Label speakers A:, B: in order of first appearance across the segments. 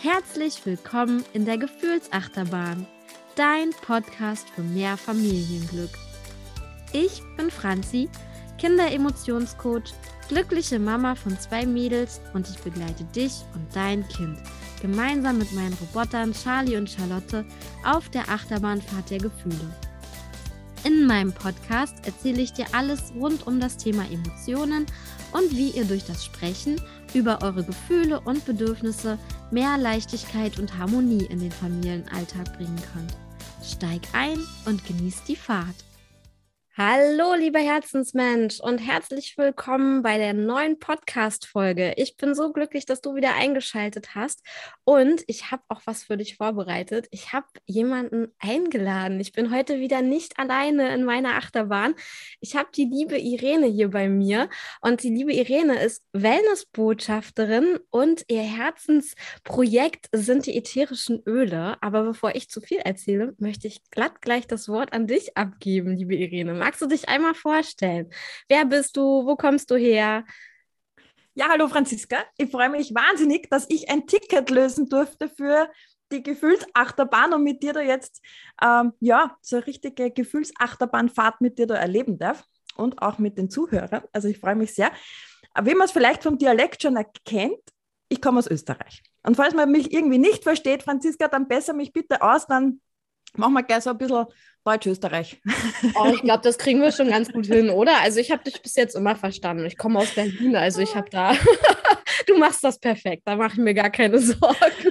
A: Herzlich willkommen in der Gefühlsachterbahn, dein Podcast für mehr Familienglück. Ich bin Franzi, Kinder-Emotionscoach, glückliche Mama von 2 Mädels und ich begleite dich und dein Kind gemeinsam mit meinen Robotern Charlie und Charlotte auf der Achterbahnfahrt der Gefühle. In meinem Podcast erzähle ich dir alles rund um das Thema Emotionen und wie ihr durch das Sprechen über eure Gefühle und Bedürfnisse mehr Leichtigkeit und Harmonie in den Familienalltag bringen könnt. Steig ein und genieß die Fahrt. Hallo, lieber Herzensmensch und herzlich willkommen bei der neuen Podcast-Folge. Ich bin so glücklich, dass du wieder eingeschaltet hast und ich habe auch was für dich vorbereitet. Ich habe jemanden eingeladen. Ich bin heute wieder nicht alleine in meiner Achterbahn. Ich habe die liebe Irene hier bei mir und die liebe Irene ist Wellness-Botschafterin und ihr Herzensprojekt sind die ätherischen Öle. Aber bevor ich zu viel erzähle, möchte ich glatt gleich das Wort an dich abgeben, liebe Irene. Magst du dich einmal vorstellen? Wer bist du? Wo kommst du her?
B: Ja, hallo Franziska. Ich freue mich wahnsinnig, dass ich ein Ticket lösen durfte für die Gefühlsachterbahn und mit dir da jetzt so eine richtige Gefühlsachterbahnfahrt mit dir da erleben darf und auch mit den Zuhörern. Also ich freue mich sehr. Wie man es vielleicht vom Dialekt schon erkennt, ich komme aus Österreich. Und falls man mich irgendwie nicht versteht, Franziska, dann besser mich bitte aus, dann machen wir gleich so ein bisschen Deutsch-Österreich.
A: Oh, ich glaube, das kriegen wir schon ganz gut hin, oder? Also ich habe dich bis jetzt immer verstanden. Ich komme aus Berlin, also ich habe da... Du machst das perfekt, da mache ich mir gar keine Sorgen.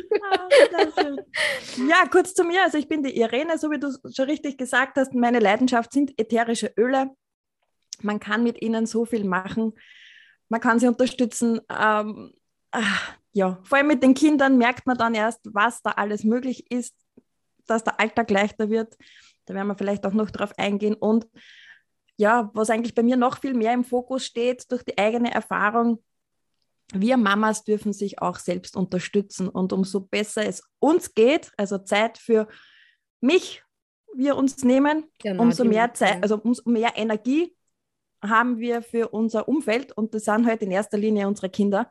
B: Ja, kurz zu mir. Also ich bin die Irene, so wie du schon richtig gesagt hast. Meine Leidenschaft sind ätherische Öle. Man kann mit ihnen so viel machen. Man kann sie unterstützen. Vor allem mit den Kindern merkt man dann erst, was da alles möglich ist, dass der Alltag leichter wird. Da werden wir vielleicht auch noch drauf eingehen. Und ja, was eigentlich bei mir noch viel mehr im Fokus steht, durch die eigene Erfahrung, wir Mamas dürfen sich auch selbst unterstützen. Und umso besser es uns geht, also Zeit für mich, wir uns nehmen,
A: Genau,
B: umso mehr Zeit, also umso mehr Energie haben wir für unser Umfeld. Und das sind halt in erster Linie unsere Kinder.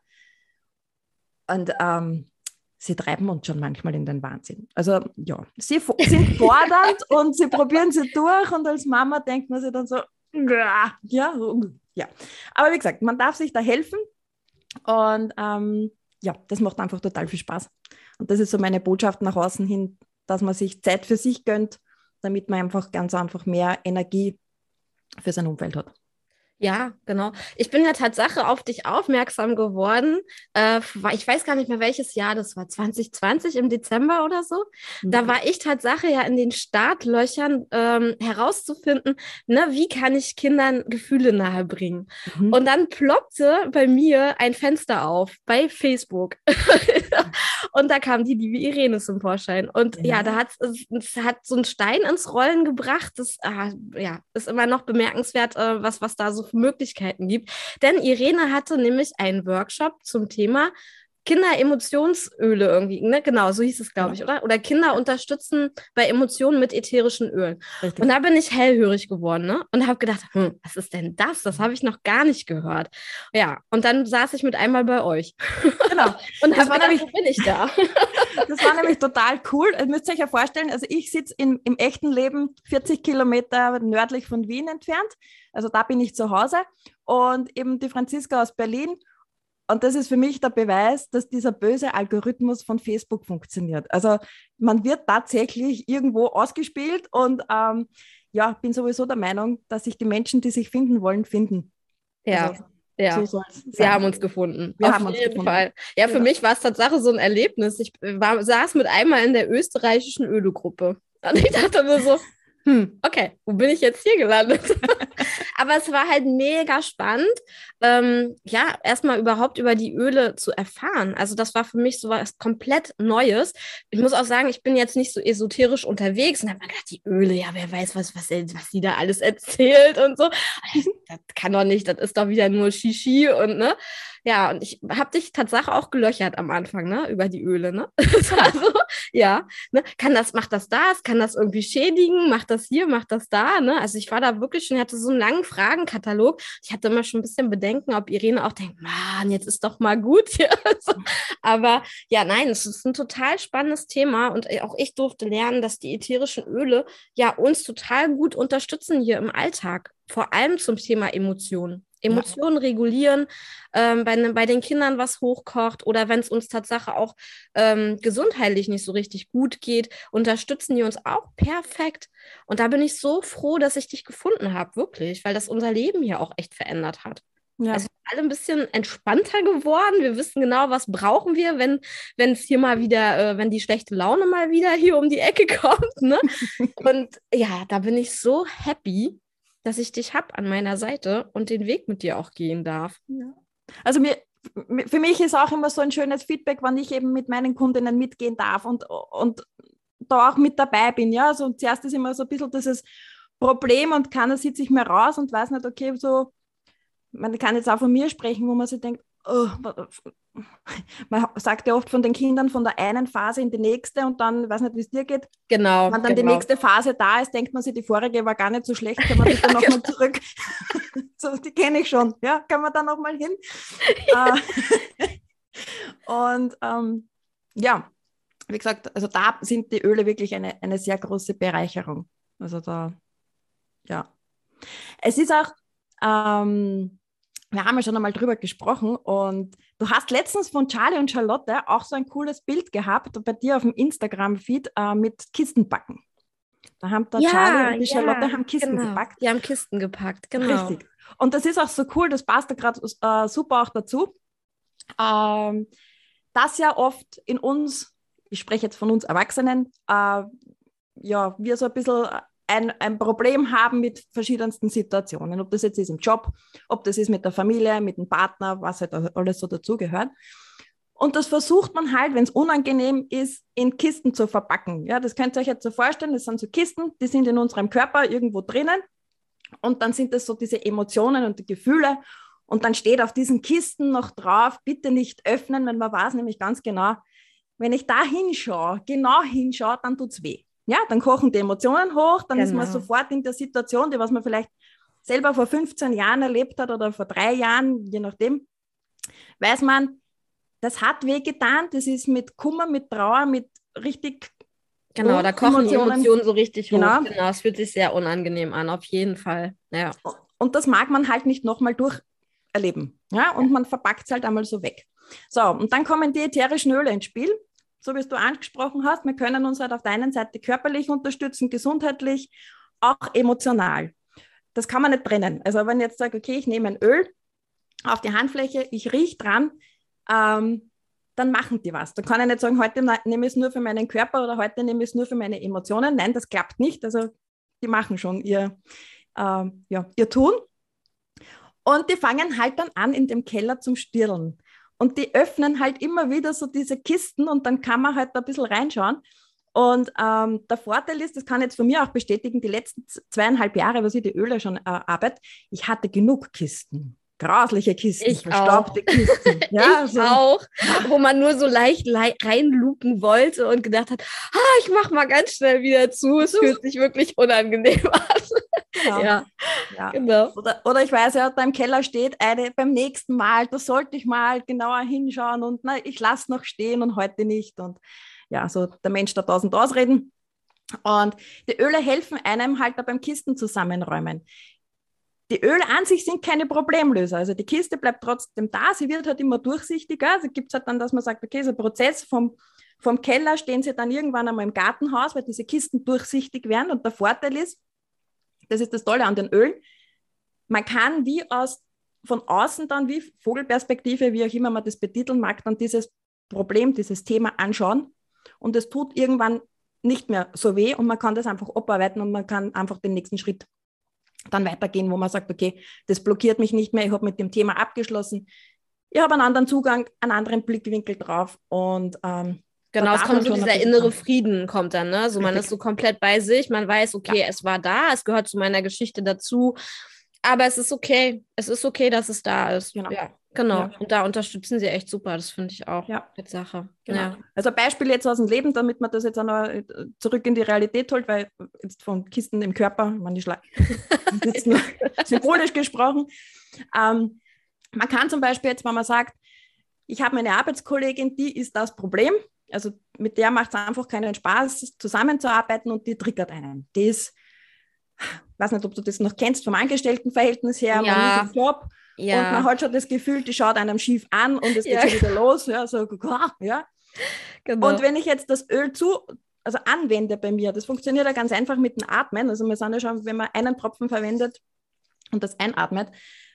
B: Und sie treiben uns schon manchmal in den Wahnsinn. Also ja, sie sind fordernd und sie probieren sie durch und als Mama denkt man sich dann so, ja. Aber wie gesagt, man darf sich da helfen und das macht einfach total viel Spaß. Und das ist so meine Botschaft nach außen hin, dass man sich Zeit für sich gönnt, damit man einfach ganz einfach mehr Energie für sein Umfeld hat.
A: Ja, genau. Ich bin ja Tatsache auf dich aufmerksam geworden. Ich weiß gar nicht mehr, welches Jahr das war, 2020 im Dezember oder so. Da war ich Tatsache ja in den Startlöchern herauszufinden, wie kann ich Kindern Gefühle nahebringen. Und dann ploppte bei mir ein Fenster auf bei Facebook. Und da kam die liebe Irene zum Vorschein. Und da hat so einen Stein ins Rollen gebracht. Das ist immer noch bemerkenswert, was da so für Möglichkeiten gibt. Denn Irene hatte nämlich einen Workshop zum Thema Kinder-Emotionsöle irgendwie, ne? Genau, so hieß es, glaube ich, oder? Oder Kinder unterstützen bei Emotionen mit ätherischen Ölen. Richtig. Und da bin ich hellhörig geworden, ne? Und habe gedacht, was ist denn das? Das habe ich noch gar nicht gehört. Ja, und dann saß ich mit einmal bei euch.
B: Genau.
A: Und das war nämlich, wo bin ich da?
B: Das war nämlich total cool. Ihr müsst euch ja vorstellen, also ich sitze im echten Leben 40 Kilometer nördlich von Wien entfernt. Also da bin ich zu Hause. Und eben die Franziska aus Berlin. Und das ist für mich der Beweis, dass dieser böse Algorithmus von Facebook funktioniert. Also man wird tatsächlich irgendwo ausgespielt und bin sowieso der Meinung, dass sich die Menschen, die sich finden wollen, finden.
A: Ja.
B: Also,
A: ja,
B: so
A: wir haben uns gefunden.
B: Wir
A: Auf
B: haben uns
A: jeden
B: gefunden.
A: Fall. Ja, für mich war es tatsächlich so ein Erlebnis. Ich saß mit einmal in der österreichischen Öle-Gruppe. Und ich dachte mir so, okay, wo bin ich jetzt hier gelandet? Aber es war halt mega spannend, erstmal überhaupt über die Öle zu erfahren. Also das war für mich so was komplett Neues. Ich muss auch sagen, ich bin jetzt nicht so esoterisch unterwegs und habe mir gedacht, die Öle, ja, wer weiß, was sie da alles erzählt und so. Das kann doch nicht, das ist doch wieder nur Shishi und ne. Ja, und ich habe dich tatsächlich auch gelöchert am Anfang, ne, über die Öle, ne? Also, ja, ne? Macht das das? Kann das irgendwie schädigen? Macht das hier, macht das da, ne? Also ich war da wirklich schon, ich hatte so einen langen Fragenkatalog. Ich hatte immer schon ein bisschen Bedenken, ob Irene auch denkt, Mann, jetzt ist doch mal gut hier. So. Aber ja, nein, es ist ein total spannendes Thema und auch ich durfte lernen, dass die ätherischen Öle ja uns total gut unterstützen hier im Alltag. Vor allem zum Thema Emotionen.
B: Ja.
A: Emotionen regulieren, bei den Kindern was hochkocht oder wenn es uns Tatsache auch gesundheitlich nicht so richtig gut geht, unterstützen die uns auch perfekt. Und da bin ich so froh, dass ich dich gefunden habe, wirklich, weil das unser Leben hier auch echt verändert hat.
B: Ja.
A: Also wir sind alle ein bisschen entspannter geworden. Wir wissen genau, was brauchen wir, wenn es hier mal wieder, wenn die schlechte Laune mal wieder hier um die Ecke kommt. Ne? Und ja, da bin ich so happy, dass ich dich habe an meiner Seite und den Weg mit dir auch gehen darf.
B: Ja. Also für mich ist auch immer so ein schönes Feedback, wenn ich eben mit meinen Kundinnen mitgehen darf und da auch mit dabei bin. Ja? Also zuerst ist immer so ein bisschen dieses Problem und keiner sieht sich mehr raus und weiß nicht, okay, so, man kann jetzt auch von mir sprechen, wo man sich denkt, oh, man sagt ja oft von den Kindern von der einen Phase in die nächste und dann, weiß nicht, wie es dir geht.
A: Genau.
B: Wenn dann die nächste Phase da ist, denkt man sich, die vorige war gar nicht so schlecht, kann man bitte nochmal zurück. So, die kenne ich schon, ja, kann man da nochmal hin. Und ja, wie gesagt, also da sind die Öle wirklich eine sehr große Bereicherung. Also da, ja. Es ist auch, wir haben ja schon einmal drüber gesprochen und du hast letztens von Charlie und Charlotte auch so ein cooles Bild gehabt bei dir auf dem Instagram-Feed mit Kistenbacken. Da haben der Charlie und die Charlotte haben Kisten gepackt.
A: Die haben Kisten gepackt, genau.
B: Richtig. Und das ist auch so cool, das passt da gerade super auch dazu, dass ja oft in uns, ich spreche jetzt von uns Erwachsenen, ja, wir so ein bisschen ein Problem haben mit verschiedensten Situationen. Ob das jetzt ist im Job, ob das ist mit der Familie, mit dem Partner, was halt alles so dazugehört. Und das versucht man halt, wenn es unangenehm ist, in Kisten zu verpacken. Ja, das könnt ihr euch jetzt so vorstellen, das sind so Kisten, die sind in unserem Körper irgendwo drinnen und dann sind das so diese Emotionen und die Gefühle und dann steht auf diesen Kisten noch drauf, bitte nicht öffnen, weil man weiß nämlich ganz genau, wenn ich da hinschaue, genau hinschaue, dann tut es weh. Ja, dann kochen die Emotionen hoch, dann ist man sofort in der Situation, die was man vielleicht selber vor 15 Jahren erlebt hat oder vor 3 Jahren, je nachdem, weiß man, das hat wehgetan, das ist mit Kummer, mit Trauer, mit richtig...
A: Genau, da kochen die Emotionen so richtig hoch. Genau, es fühlt sich sehr unangenehm an, auf jeden Fall. Ja.
B: Und das mag man halt nicht nochmal durcherleben. Ja? Und man verpackt es halt einmal so weg. So, und dann kommen die ätherischen Öle ins Spiel. So wie es du angesprochen hast, wir können uns halt auf der einen Seite körperlich unterstützen, gesundheitlich, auch emotional. Das kann man nicht trennen. Also wenn ich jetzt sage, okay, ich nehme ein Öl auf die Handfläche, ich rieche dran, dann machen die was. Da kann ich nicht sagen, heute nehme ich es nur für meinen Körper oder heute nehme ich es nur für meine Emotionen. Nein, das klappt nicht. Also die machen schon ihr Tun. Und die fangen halt dann an, in dem Keller zum Stirren. Und die öffnen halt immer wieder so diese Kisten und dann kann man halt da ein bisschen reinschauen. Und der Vorteil ist, das kann ich jetzt von mir auch bestätigen, die letzten 2,5 Jahre, was ich die Öle schon arbeite, ich hatte genug Kisten. Grausliche Kisten, verstaubte Kisten. Ja,
A: ich auch, wo man nur so leicht reinlupen wollte und gedacht hat, ich mach mal ganz schnell wieder zu, es fühlt sich wirklich unangenehm an.
B: Genau. Ja, genau. Oder ich weiß ja, da im Keller steht beim nächsten Mal, da sollte ich mal genauer hinschauen und ich lasse noch stehen und heute nicht. Und ja, so der Mensch der 1000 Ausreden. Und die Öle helfen einem halt da beim Kisten zusammenräumen. Die Öle an sich sind keine Problemlöser. Also die Kiste bleibt trotzdem da, sie wird halt immer durchsichtiger. Also gibt es halt dann, dass man sagt, okay, so ein Prozess vom Keller stehen sie dann irgendwann einmal im Gartenhaus, weil diese Kisten durchsichtig werden. Und der Vorteil ist, das ist das Tolle an den Ölen, man kann von außen dann, wie Vogelperspektive, wie auch immer man das betiteln mag, dann dieses Problem, dieses Thema anschauen. Und es tut irgendwann nicht mehr so weh und man kann das einfach abarbeiten und man kann einfach den nächsten Schritt dann weitergehen, wo man sagt, okay, das blockiert mich nicht mehr, ich habe mit dem Thema abgeschlossen, ich habe einen anderen Zugang, einen anderen Blickwinkel drauf und
A: genau, es kommt so dieser innere Frieden kommt dann, ne? So, man ist so komplett bei sich, man weiß, okay, es war da, es gehört zu meiner Geschichte dazu, aber es ist okay, dass es da ist.
B: Genau.
A: Ja. Genau.
B: Ja.
A: Und da unterstützen sie echt super. Das finde ich auch
B: Ja.
A: mit Sache.
B: Genau.
A: Ja.
B: Also ein Beispiel jetzt aus dem Leben, damit man das jetzt auch noch zurück in die Realität holt, weil jetzt von Kisten im Körper, man ist jetzt nur symbolisch gesprochen. Man kann zum Beispiel jetzt, wenn man sagt, ich habe meine Arbeitskollegin, die ist das Problem, also mit der macht es einfach keinen Spaß, zusammenzuarbeiten und die triggert einen. Die ist, ich weiß nicht, ob du das noch kennst, vom Angestelltenverhältnis her, man ist im Job und man hat schon das Gefühl, die schaut einem schief an und es geht schon wieder los. Ja, so, ja. Genau. Und wenn ich jetzt das Öl anwende bei mir, das funktioniert ja ganz einfach mit dem Atmen, also wir sind ja schon, wenn man einen Tropfen verwendet und das einatmet,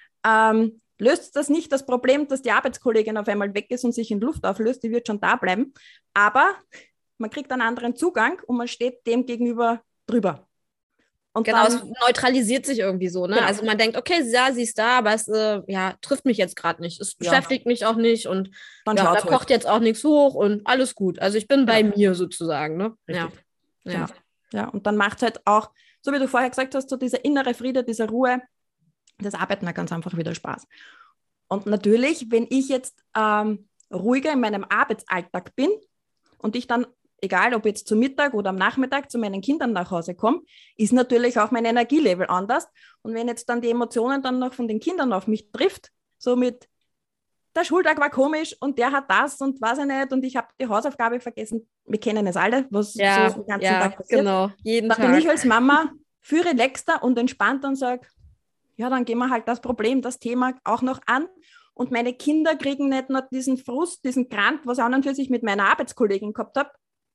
B: löst das nicht das Problem, dass die Arbeitskollegin auf einmal weg ist und sich in Luft auflöst, die wird schon da bleiben, aber man kriegt einen anderen Zugang und man steht dem gegenüber drüber. Und
A: genau, es neutralisiert sich irgendwie so, ne? Genau. Also man denkt, okay, ja, sie ist da, aber es trifft mich jetzt gerade nicht. Es beschäftigt mich auch nicht und da kocht jetzt auch nichts hoch und alles gut. Also ich bin bei mir sozusagen, ne?
B: Richtig. Ja. Ja, und dann macht es halt auch, so wie du vorher gesagt hast, so dieser innere Friede, diese Ruhe, das Arbeiten hat ganz einfach wieder Spaß. Und natürlich, wenn ich jetzt ruhiger in meinem Arbeitsalltag bin und ich dann, egal ob jetzt zum Mittag oder am Nachmittag, zu meinen Kindern nach Hause komme, ist natürlich auch mein Energielevel anders. Und wenn jetzt dann die Emotionen dann noch von den Kindern auf mich trifft, so mit, der Schultag war komisch und der hat das und weiß ich nicht und ich habe die Hausaufgabe vergessen, wir kennen es alle, was so den ganzen Tag passiert.
A: Genau, jeden
B: Tag.
A: Dann
B: bin ich als Mama viel relaxter und entspannter und sage, ja, dann gehen wir halt das Problem, das Thema auch noch an. Und meine Kinder kriegen nicht nur diesen Frust, diesen Krant, was ich an und für sich mit meiner Arbeitskollegin gehabt habe,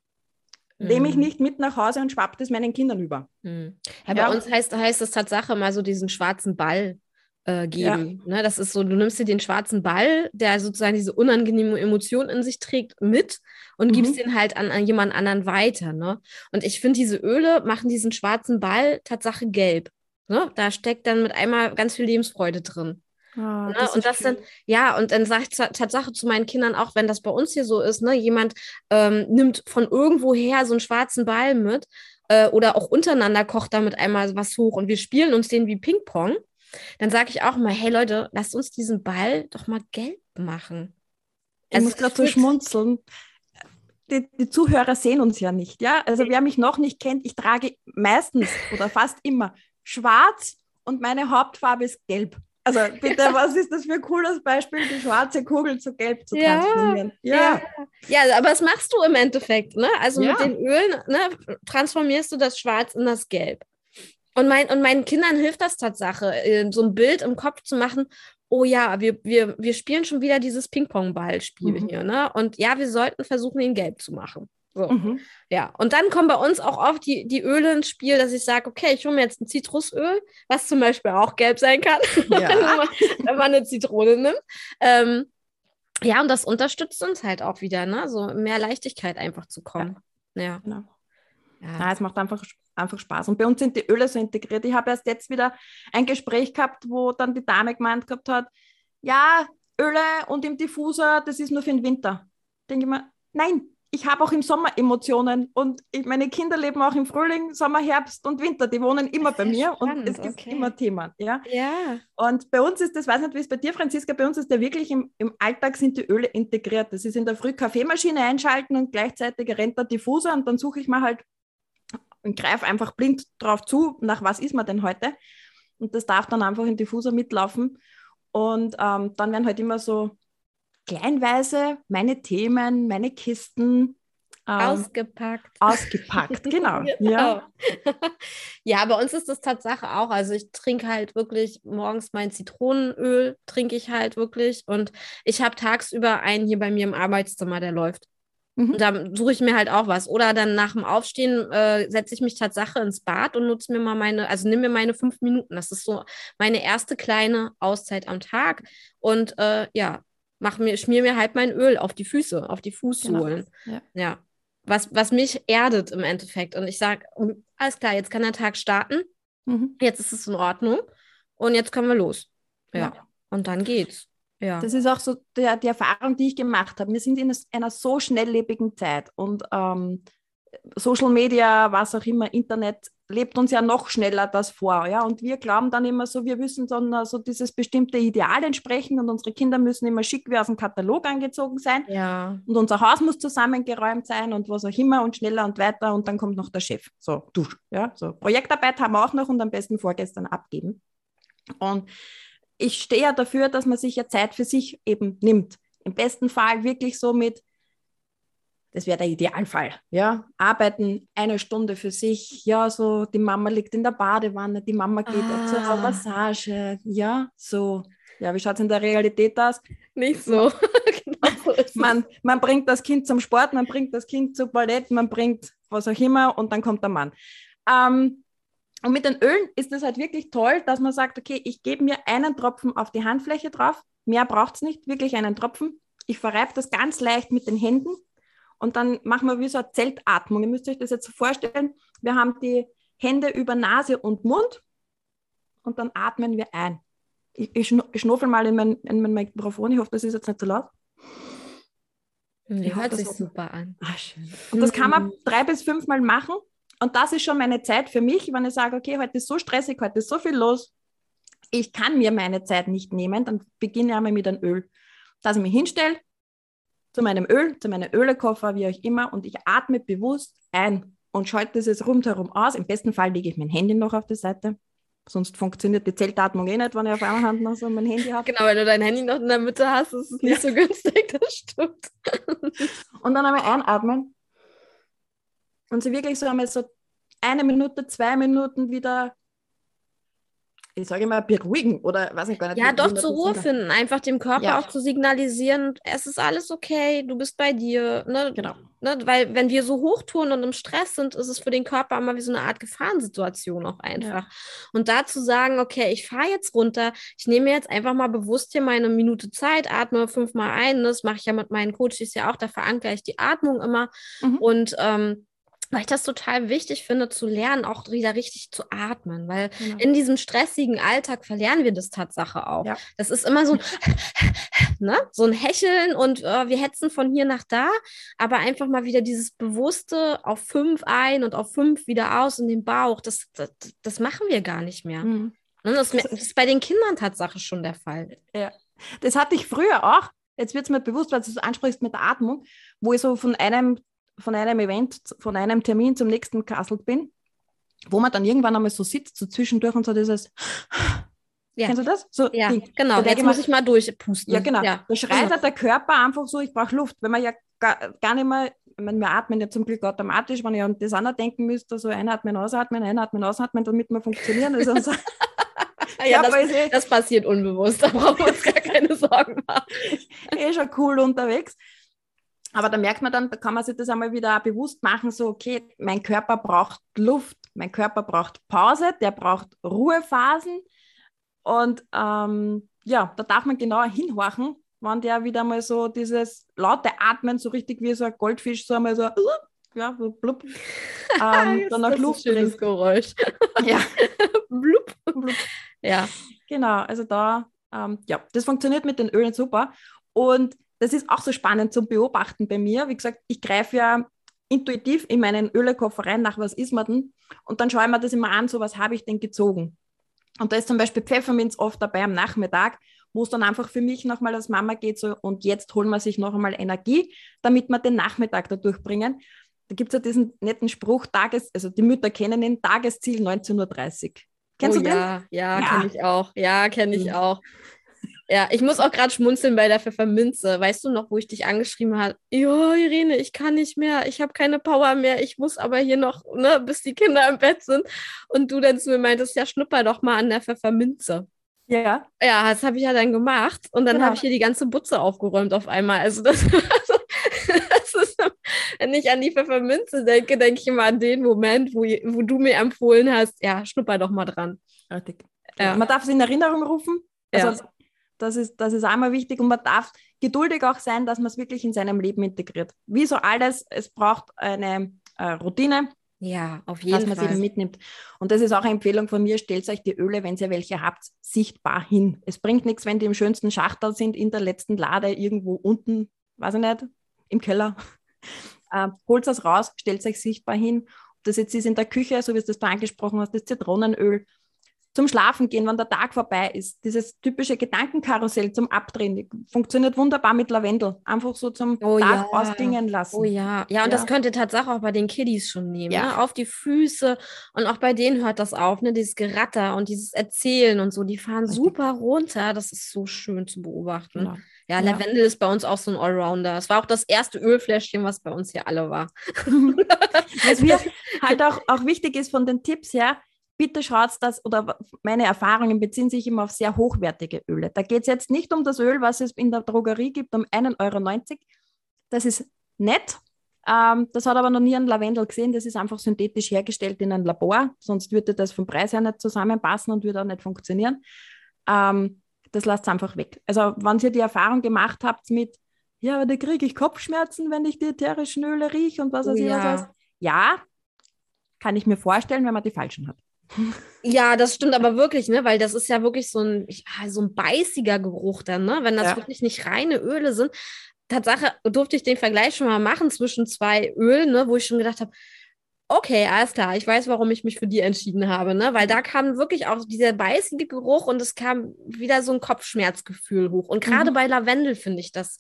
B: nehme ich nicht mit nach Hause und schwappt es meinen Kindern über.
A: Ja, bei uns heißt das Tatsache mal so diesen schwarzen Ball geben. Ne? Das ist so, du nimmst dir den schwarzen Ball, der sozusagen diese unangenehme Emotion in sich trägt, mit und gibst den halt an jemand anderen weiter. Ne? Und ich finde, diese Öle machen diesen schwarzen Ball Tatsache gelb. Ne? Da steckt dann mit einmal ganz viel Lebensfreude drin. Ne? Und das dann, und dann sage ich Tatsache zu meinen Kindern auch, wenn das bei uns hier so ist, ne, jemand nimmt von irgendwoher so einen schwarzen Ball mit oder auch untereinander kocht damit einmal was hoch und wir spielen uns den wie Ping-Pong, dann sage ich auch mal, hey Leute, lasst uns diesen Ball doch mal gelb machen.
B: Ich muss gerade so schmunzeln. Die Zuhörer sehen uns ja nicht, ja? Also wer mich noch nicht kennt, ich trage meistens oder fast immer schwarz und meine Hauptfarbe ist gelb. Also bitte, was ist das für ein cooles Beispiel, die schwarze Kugel zu gelb zu transformieren?
A: Ja, aber das machst du im Endeffekt, ne? Also mit den Ölen, ne, transformierst du das Schwarz in das Gelb. Und meinen Kindern hilft das Tatsache, so ein Bild im Kopf zu machen, oh ja, wir spielen schon wieder dieses Ping-Pong-Ball-Spiel hier, ne? Und ja, wir sollten versuchen, ihn gelb zu machen. So. Ja, und dann kommen bei uns auch oft die Öle ins Spiel, dass ich sage, okay, ich hole mir jetzt ein Zitrusöl, was zum Beispiel auch gelb sein kann, wenn man eine Zitrone nimmt. Und das unterstützt uns halt auch wieder, ne? So mehr Leichtigkeit einfach zu kommen. Ja.
B: Genau. Ja, es macht einfach Spaß. Und bei uns sind die Öle so integriert. Ich habe erst jetzt wieder ein Gespräch gehabt, wo dann die Dame gemeint gehabt hat, ja, Öle und im Diffuser, das ist nur für den Winter. Denke ich mir, nein, ich habe auch im Sommer Emotionen und meine Kinder leben auch im Frühling, Sommer, Herbst und Winter. Die wohnen immer bei mir spannend, und es gibt immer Themen. Ja? Und bei uns ist das, weiß nicht, wie es bei dir, Franziska, bei uns ist ja wirklich im Alltag sind die Öle integriert. Das ist in der Früh Kaffeemaschine einschalten und gleichzeitig rennt der Diffuser und dann suche ich mal halt und greife einfach blind drauf zu, nach was ist man denn heute? Und das darf dann einfach in Diffuser mitlaufen. Und dann werden halt immer so kleinweise meine Themen, meine Kisten
A: ausgepackt,
B: genau.
A: Ja, bei uns ist das Tatsache auch. Also ich trinke halt wirklich morgens mein Zitronenöl, trinke ich halt wirklich. Und ich habe tagsüber einen hier bei mir im Arbeitszimmer, der läuft. Und da suche ich mir halt auch was. Oder dann nach dem Aufstehen setze ich mich Tatsache ins Bad und nutze mir mal nimm mir meine 5 Minuten. Das ist so meine erste kleine Auszeit am Tag. Und schmier mir halt mein Öl auf die Füße, auf die Fußsohlen. Genau. Ja. Was mich erdet im Endeffekt. Und ich sage, alles klar, jetzt kann der Tag starten. Jetzt ist es in Ordnung. Und jetzt können wir los. Ja. Und dann geht's. Ja.
B: Das ist auch so die Erfahrung, die ich gemacht habe. Wir sind in einer so schnelllebigen Zeit und Social Media, was auch immer, Internet, lebt uns ja noch schneller das vor. Ja? Und wir glauben dann immer so, wir müssen dann so dieses bestimmte Ideal entsprechen und unsere Kinder müssen immer schick wie aus dem Katalog angezogen sein.
A: Ja.
B: Und unser Haus muss zusammengeräumt sein und was auch immer und schneller und weiter und dann kommt noch der Chef. So, du. Ja? So, Projektarbeit haben wir auch noch und am besten vorgestern abgeben. Und ich stehe ja dafür, dass man sich ja Zeit für sich eben nimmt. Im besten Fall wirklich so mit, das wäre der Idealfall, ja, arbeiten 1 Stunde für sich, ja, so die Mama liegt in der Badewanne, die Mama geht zur Massage, ja, so. Ja, wie schaut es in der Realität aus?
A: Nicht so. Genau so ist es.
B: Man bringt das Kind zum Sport, man bringt das Kind zu Ballett, man bringt was auch immer und dann kommt der Mann. Und mit den Ölen ist es halt wirklich toll, dass man sagt, okay, ich gebe mir einen Tropfen auf die Handfläche drauf, mehr braucht es nicht, wirklich einen Tropfen. Ich verreibe das ganz leicht mit den Händen und dann machen wir wie so eine Zeltatmung. Ihr müsst euch das jetzt so vorstellen, wir haben die Hände über Nase und Mund und dann atmen wir ein. Ich schnuffel mal in mein Mikrofon, ich hoffe, das ist jetzt nicht zu laut.
A: Hört sich super an.
B: Schön. Und das kann man 3 bis 5 Mal machen. Und das ist schon meine Zeit für mich, wenn ich sage, okay, heute ist so stressig, heute ist so viel los, ich kann mir meine Zeit nicht nehmen, dann beginne ich einmal mit einem Öl. Dass ich mich hinstelle, zu meinem Öl, zu meinem Ölekoffer, wie auch immer, und ich atme bewusst ein und schalte das rundherum aus. Im besten Fall lege ich mein Handy noch auf die Seite, sonst funktioniert die Zeltatmung eh nicht, wenn ich auf einer Hand noch so mein Handy habe.
A: Genau, wenn du dein Handy noch in der Mitte hast, ist es nicht so günstig, das stimmt.
B: Und dann einmal einatmen. Und sie wirklich so einmal so 1 Minute, 2 Minuten wieder, ich sage immer, beruhigen oder weiß ich gar nicht.
A: Ja, doch zur Ruhe finden, einfach dem Körper auch zu signalisieren, es ist alles okay, du bist bei dir. Ne?
B: Genau.
A: Ne? Weil wenn wir so hochtouren und im Stress sind, ist es für den Körper immer wie so eine Art Gefahrensituation auch einfach. Ja. Und da zu sagen, okay, ich fahre jetzt runter, ich nehme mir jetzt einfach mal bewusst hier meine Minute Zeit, atme 5-mal ein, das mache ich ja mit meinen Coaches ja auch, da verankere ich die Atmung immer und weil ich das total wichtig finde, zu lernen, auch wieder richtig zu atmen, weil in diesem stressigen Alltag verlernen wir das Tatsache auch. Ja. Das ist immer so, ne? So ein Hecheln und wir hetzen von hier nach da, aber einfach mal wieder dieses Bewusste auf 5 ein und auf 5 wieder aus in den Bauch, das machen wir gar nicht mehr. Das ist bei den Kindern Tatsache schon der Fall.
B: Ja, das hatte ich früher auch. Jetzt wird es mir bewusst, weil du es ansprichst mit der Atmung, wo ich so von einem Event, von einem Termin zum nächsten gekasselt bin, wo man dann irgendwann einmal so sitzt, so zwischendurch und so dieses Kennst du das? So,
A: ja, genau. Jetzt muss ich mal durchpusten.
B: Ja, genau. Da schreit halt der Körper einfach so, ich brauche Luft. Wenn man ja gar nicht mehr, wir atmen ja zum Glück automatisch, wenn ich an das auch noch denken müsste, so einatmen, ausatmen, damit wir funktionieren. Also
A: ja, das passiert unbewusst, da brauchen wir uns gar keine Sorgen machen.
B: Schon cool unterwegs. Aber da merkt man dann, da kann man sich das einmal wieder bewusst machen, so okay, mein Körper braucht Luft, mein Körper braucht Pause, der braucht Ruhephasen und da darf man genauer hinhorchen, wenn der wieder mal so dieses laute Atmen, so richtig wie so ein Goldfisch, so einmal so, so blub, dann noch Luft
A: bringt. Schönes Geräusch.
B: Ja.
A: Blub. Blub. Ja.
B: Genau, also da, das funktioniert mit den Ölen super und das ist auch so spannend zum Beobachten bei mir. Wie gesagt, ich greife ja intuitiv in meinen Ölekoffer rein, nach was ist man denn? Und dann schaue ich mir das immer an, so was habe ich denn gezogen? Und da ist zum Beispiel Pfefferminz oft dabei am Nachmittag, wo es dann einfach für mich nochmal als Mama geht, so und jetzt holen wir sich noch einmal Energie, damit wir den Nachmittag da durchbringen. Da gibt es ja diesen netten Spruch, also die Mütter kennen ihn, Tagesziel 19:30 Uhr. Kennst du den?
A: Ja, kenne ich auch. Ja, kenne ich auch. Ja, ich muss auch gerade schmunzeln bei der Pfefferminze. Weißt du noch, wo ich dich angeschrieben habe? Ja, Irene, ich kann nicht mehr, ich habe keine Power mehr, ich muss aber hier noch, bis die Kinder im Bett sind. Und du dann zu mir meintest, ja, schnupper doch mal an der Pfefferminze.
B: Ja.
A: Ja, das habe ich ja dann gemacht. Und dann habe ich hier die ganze Butze aufgeräumt auf einmal. Also das ist, wenn ich an die Pfefferminze denke, denke ich immer an den Moment, wo du mir empfohlen hast, ja, schnupper doch mal dran.
B: Richtig. Ja. Man darf es in Erinnerung rufen. Also das ist einmal wichtig und man darf geduldig auch sein, dass man es wirklich in seinem Leben integriert. Wie so alles, es braucht eine Routine.
A: Ja, auf jeden Fall.
B: Dass man es eben mitnimmt. Und das ist auch eine Empfehlung von mir, stellt euch die Öle, wenn ihr welche habt, sichtbar hin. Es bringt nichts, wenn die im schönsten Schachtel sind, in der letzten Lade, irgendwo unten, weiß ich nicht, im Keller. Holt es raus, stellt es euch sichtbar hin das jetzt ist in der Küche, so wie du das da angesprochen hast, das Zitronenöl. Zum Schlafen gehen, wenn der Tag vorbei ist. Dieses typische Gedankenkarussell zum Abdrehen, funktioniert wunderbar mit Lavendel. Einfach so zum Tag ausklingen lassen.
A: Oh ja. Ja, und das könnt ihr tatsächlich auch bei den Kiddies schon nehmen.
B: Ja.
A: Ne? Auf die Füße. Und auch bei denen hört das auf, ne? Dieses Geratter und dieses Erzählen und so. Die fahren super runter. Das ist so schön zu beobachten.
B: Genau.
A: Ja, Lavendel ist bei uns auch so ein Allrounder. Es war auch das erste Ölfläschchen, was bei uns hier alle war.
B: Was mir halt auch wichtig ist von den Tipps her, bitte schaut, oder meine Erfahrungen beziehen sich immer auf sehr hochwertige Öle. Da geht es jetzt nicht um das Öl, was es in der Drogerie gibt, um 1,90 €. Das ist nett. Das hat aber noch nie ein Lavendel gesehen. Das ist einfach synthetisch hergestellt in einem Labor. Sonst würde das vom Preis her nicht zusammenpassen und würde auch nicht funktionieren. Das lasst einfach weg. Also wenn ihr die Erfahrung gemacht habt mit, ja, aber da kriege ich Kopfschmerzen, wenn ich die ätherischen Öle rieche und was weiß ich was heißt. Ja, kann ich mir vorstellen, wenn man die falschen hat.
A: Ja, das stimmt aber wirklich, ne? Weil das ist ja wirklich so ein beißiger Geruch dann, ne? Wenn das wirklich nicht reine Öle sind. Tatsache durfte ich den Vergleich schon mal machen zwischen 2 Ölen, ne? Wo ich schon gedacht habe, okay, alles klar, ich weiß, warum ich mich für die entschieden habe, ne? Weil da kam wirklich auch dieser beißige Geruch und es kam wieder so ein Kopfschmerzgefühl hoch. Und gerade bei Lavendel finde ich das,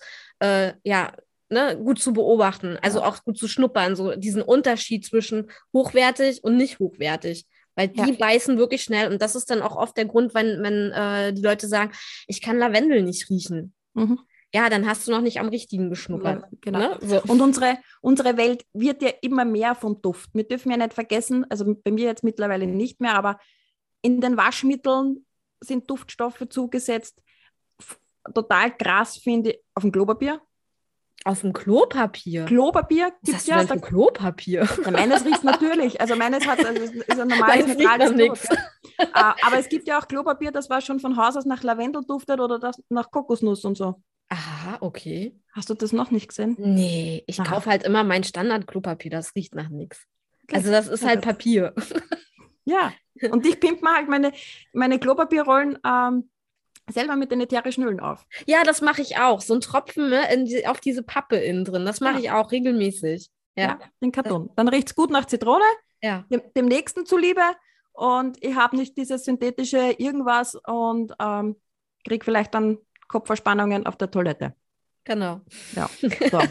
A: gut zu beobachten, also auch gut zu schnuppern, so diesen Unterschied zwischen hochwertig und nicht hochwertig. Weil die beißen wirklich schnell und das ist dann auch oft der Grund, wenn die Leute sagen, ich kann Lavendel nicht riechen. Mhm. Ja, dann hast du noch nicht am richtigen geschnuppert.
B: Genau.
A: Ne? So.
B: Und unsere Welt wird ja immer mehr vom Duft. Wir dürfen ja nicht vergessen, also bei mir jetzt mittlerweile nicht mehr, aber in den Waschmitteln sind Duftstoffe zugesetzt. Total krass finde ich auf dem Klopapier.
A: Auf dem Klopapier?
B: Klopapier
A: gibt es ja. Was hast du denn für Klopapier?
B: Ja, meines riecht natürlich. Also meines ist ein normales neutrales Klopapier. Aber es gibt ja auch Klopapier, das war schon von Haus aus nach Lavendel duftet oder das nach Kokosnuss und so.
A: Aha, okay.
B: Hast du das noch nicht gesehen?
A: Nee, ich kaufe halt immer mein Standard-Klopapier, das riecht nach nichts. Okay. Also das ist halt Papier. Ja,
B: und ich pimpe mir halt meine Klopapierrollen selber mit den ätherischen Ölen auf.
A: Ja, das mache ich auch. So ein Tropfen auf diese Pappe innen drin. Das mache ich auch regelmäßig. Ja,
B: den Karton. Dann riecht es gut nach Zitrone, dem Nächsten zuliebe. Und ich habe nicht dieses synthetische irgendwas und kriege vielleicht dann Kopfverspannungen auf der Toilette.
A: Genau.
B: Ja. So.